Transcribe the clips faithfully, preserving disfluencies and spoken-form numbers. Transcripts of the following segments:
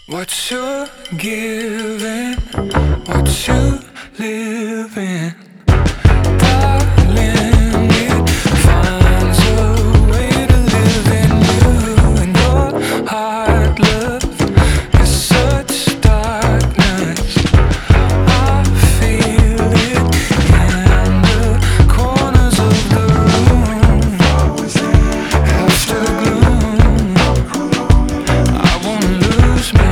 What you're giving, what you living, darling, it finds a way to live in you. And your heart, love, is such darkness. I feel it in the corners of the room. After the gloom, I won't lose me.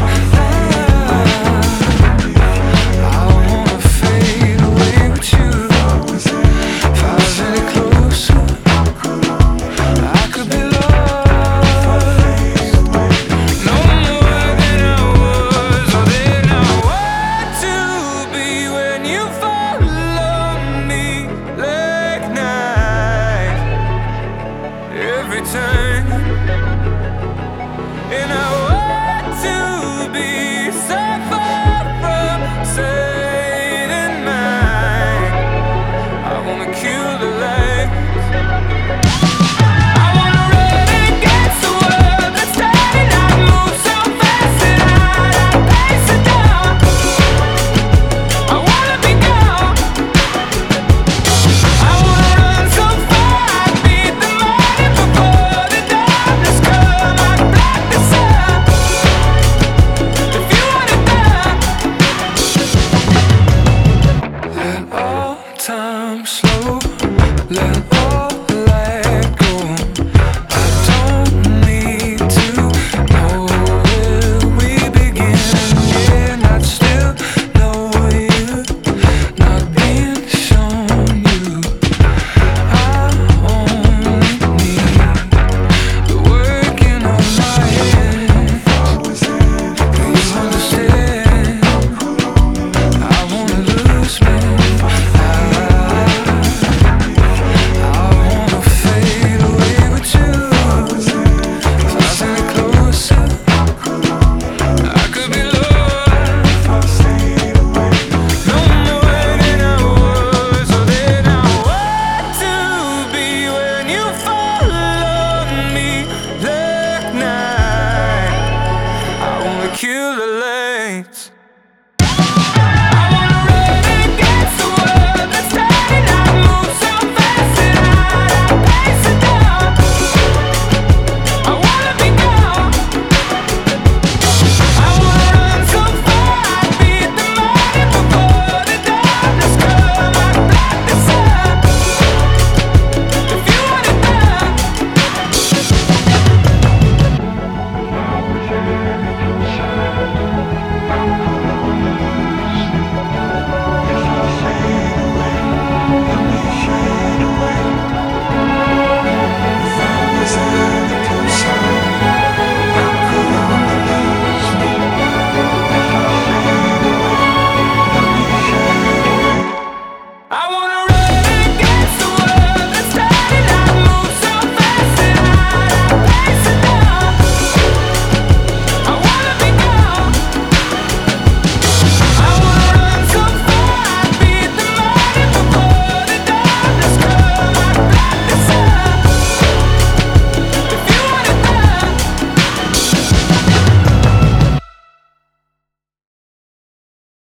Turn. And I want to be so far from sane and mine. I wanna kill the lights. I wanna run against the world that's turning. I move so fast that I, I pace it down. I wanna be gone. I wanna run so far I beat the morning before the darkness come. I block the sun. If you want it done, let all time slow, let all let go. I don't need to know where we begin and end. Not still know you, not being shown you. I only need the working of my hands. Do you understand? I wanna lose me. I, I wanna fade away with you. If I was any closer, I could be lost. No more than I was, or than I want to be when you fall on me like night. I wanna kill the lights.